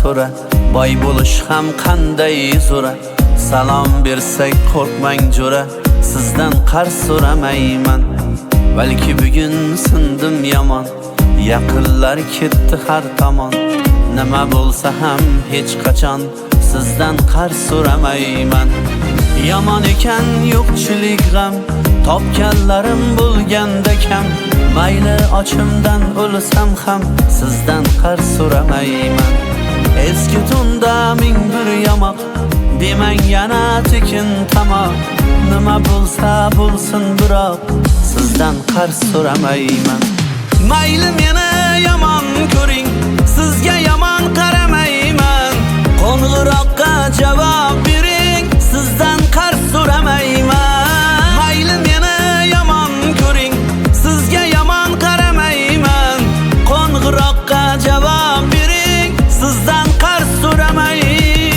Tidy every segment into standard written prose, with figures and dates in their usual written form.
to'ra, boy bo'lish ham qanday zo'ra. Salom bersak qo'rqmang jo'ra, sizdan qarz so'ramayman. Balki bugun sindim yomon, yaqinlar ketdi har tomon. Nima bo'lsa ham hech qachon sizdan qarz so'ramayman. Yomon ekan yo'qchilik g'am, topganlarim bo'lganda kam. Mayli ochimdan o'lsam ham sizdan qarz so'ramayman. Eski tunda ming bir yamoq, demang yana tekin tamoq. Nima bo'lsa bo'lsin biroq sizdan qarz so'ramayman. Mayli meni yomon ko'ring, sizga yomon qaramayman. Qo'ng'iroqqa javob bering, sizdan qarz so'ramayman. Mayli meni yomon ko'ring, sizga yomon qaramayman. Qo'ng'iroqqa javob bering, sizdan qarz so'ramayman.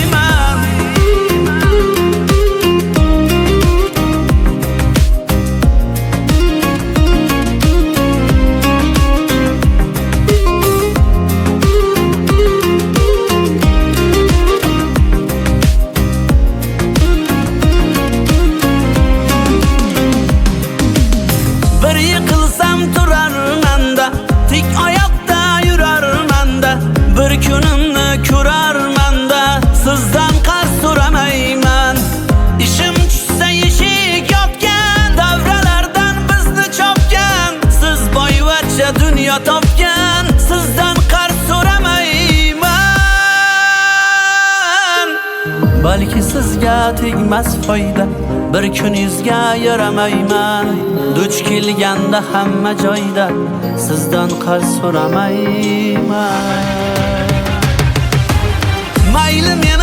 Bir yiqilsam turarmanda, tik oyoqda yurarmanda. Bir kunimni ko'rarmanda, sizdan qarz so'ramayman. Ishim tushsa eshik yopgan, davralardan bizni chopgan. Siz boyvachcha dunyo topgan, sizdan qarz so'ramayman. Balki sizga tegmas foyda, bir kun yuzga yaramayman. Duch kelganda hamma joyda sizdan qarz so'ramayman. Mayli men